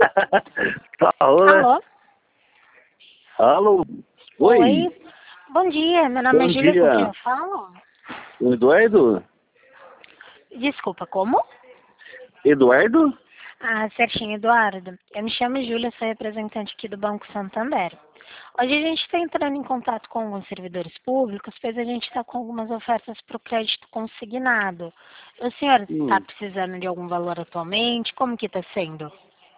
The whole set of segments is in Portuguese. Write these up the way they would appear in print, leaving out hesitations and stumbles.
Alô, né? Alô? Alô? Oi. Oi. Bom dia, meu nome Bom é Júlia, com quem dia. eu falo? O Eduardo? Desculpa, como? Eduardo? Ah, certinho, Eduardo. Eu me chamo Júlia, sou representante aqui do Banco Santander. Hoje a gente está entrando em contato com alguns servidores públicos, pois a gente está com algumas ofertas para o crédito consignado. O senhor está Hum. precisando de algum valor atualmente? Como que está sendo?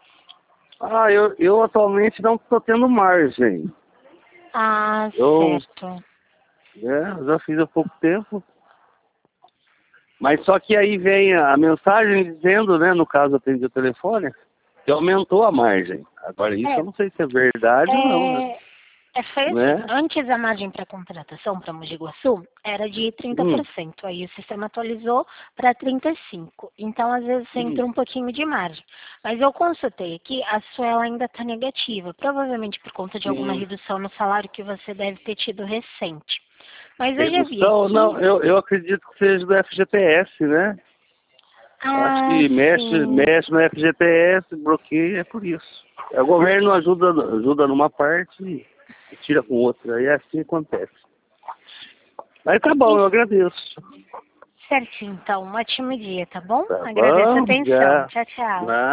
Eu atualmente não estou tendo margem. Ah, Eu certo. já fiz há pouco tempo. Mas só que aí vem a mensagem dizendo, né, no caso eu atendi o telefone, que aumentou a margem. Agora isso É, eu não sei se é verdade ou não, né? é, foi assim, Né? antes a margem para contratação para Mogi Guaçu era de Hum, 30%, aí o sistema atualizou para 35%, então às vezes hum, entra um pouquinho de margem. Mas eu consultei aqui, a sua ela ainda está negativa, provavelmente por conta de alguma hum. redução no salário que você deve ter tido recente. Mas eu já vi Redução, não, aqui, eu acredito que seja do FGTS, né? Acho ah, que sim, mexe no FGTS, bloqueia, é por isso. O governo ajuda numa parte e tira com outra, e assim acontece. Mas tá bom, eu agradeço. certinho, então, um ótimo dia, tá bom? Tá Agradeço a bom? atenção, Já. tchau, tchau.